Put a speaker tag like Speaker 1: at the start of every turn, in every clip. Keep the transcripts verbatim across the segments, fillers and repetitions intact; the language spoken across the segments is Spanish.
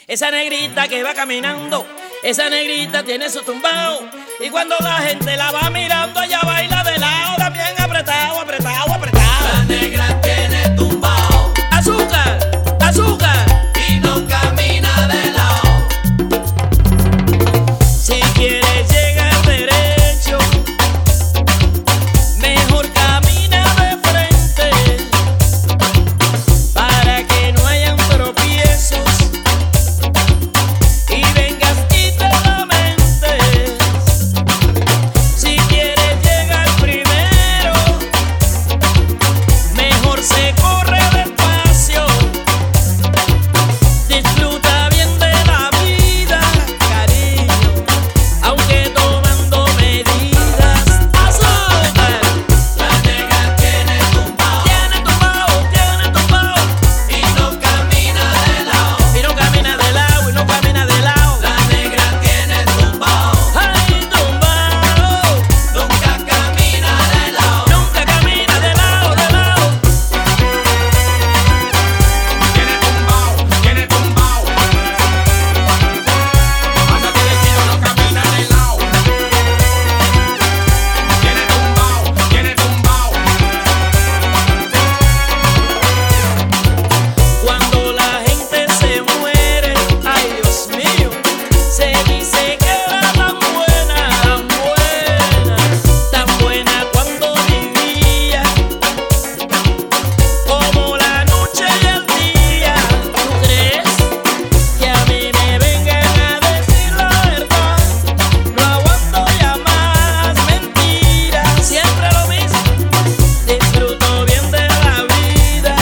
Speaker 1: Esa negrita que va caminando, esa negrita tiene su tumbao. Y cuando la gente la va mirando, ella baila de lado, también apretado, apretado, apretado.
Speaker 2: La negra tiene tumbao
Speaker 1: Azúcar, azúcar.
Speaker 2: y no camina de lado.
Speaker 1: Si quieres llegar derecho, mejor camina de frente, para que no hayan tropiezos y vengas y te lamentes. Si quieres llegar primero, mejor se corre despacio. Disfruta bien de la vida, cariño, aunque tomando medidas. Azúcar.
Speaker 2: La negra tiene tumbao
Speaker 1: Tiene tumbao, tiene tumbao.
Speaker 2: y no camina de lado.
Speaker 1: Y no camina de lado, y no camina de lado.
Speaker 2: La negra tiene tumbao,
Speaker 1: Ay, tumbao.
Speaker 2: nunca camina de lado.
Speaker 1: Nunca camina de lado, de lado.
Speaker 3: Tiene tumbao, tiene tumbao. Anda derechito, no camina de lado. Tiene tumbao, tiene tumbao.
Speaker 1: Cuando la gente se muere, ay Dios mío, se dice que era tan buena, tan buena, tan buena cuando vivía, como la noche y el día. ¿Tú crees que a mí me vengan a decir la verdad? No aguanto ya más mentiras, siempre lo mismo. Disfruto bien de la vida,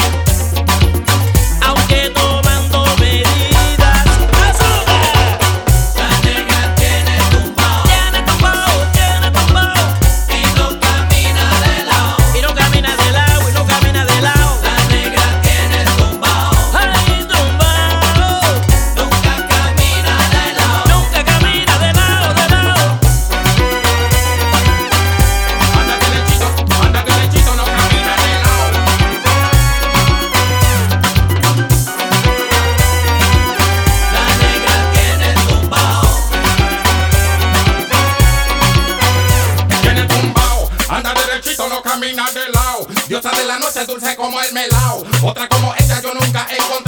Speaker 1: aunque tomando medidas. Azúcar.
Speaker 2: La negra tiene tumbao
Speaker 1: Tiene tumbao, tiene tumbao.
Speaker 2: y no camina de lado.
Speaker 1: Y no camina de lado, y no camina de lado.
Speaker 2: La negra tiene tumbao,
Speaker 1: Ay, tumbao.
Speaker 2: nunca camina de lado.
Speaker 1: Nunca camina de lado, de lado.
Speaker 3: Anda derechito, anda derechito, no camina de lado.
Speaker 2: La negra tiene tumbao
Speaker 3: Tiene tumbao, anda derechito, no camina de lado. Diosa de la noche, dulce como el melao. Otra como ella yo nunca he encontrado.